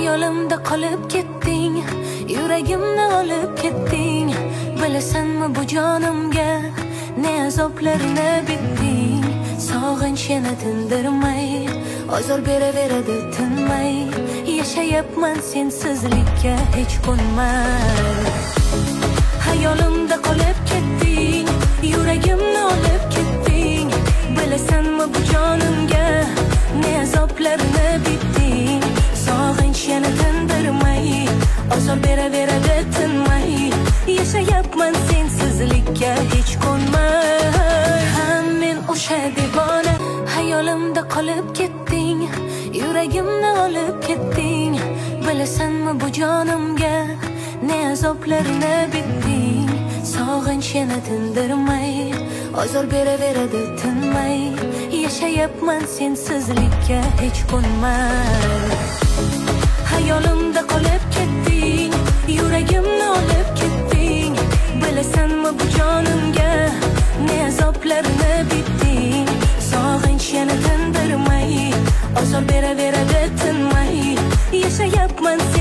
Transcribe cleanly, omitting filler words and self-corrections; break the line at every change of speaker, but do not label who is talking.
Hayolimda qolib ketding, yuragimni olib ketding. Bilasanmi bu jonimga ne azoblarni bitding. Sog'inch yana tindirmay, ozor beraveradi tinmay. Yashayapman sensizlikka hech ko'nmay. Hayolimda qolib ketding, yuragimni olib ketding. Bilasanmi bu jonimga ne azoblarni bitding. Sog'inch yana tindirmay, ozor beraveradi tinmay. Yashayapman sensizlikka hech ko'nmay. Men o'sha devona, hayolimda qolib ketding, yuragimni olib ketding. Bilasanmi bu jonimga ne azoblarni bitding. Sog'inch yana tindirmay, ozor beraveradi tinmay. Yashayapman sensizlikka hech ko'nmay. Hayolimda qolib ketding, yuragimni olib ketding. Bilasanmi bu jonimga ne azoblarni bitding. Sog'inch yana tindirmay, ozor beraveradi tinmay. Yashayapman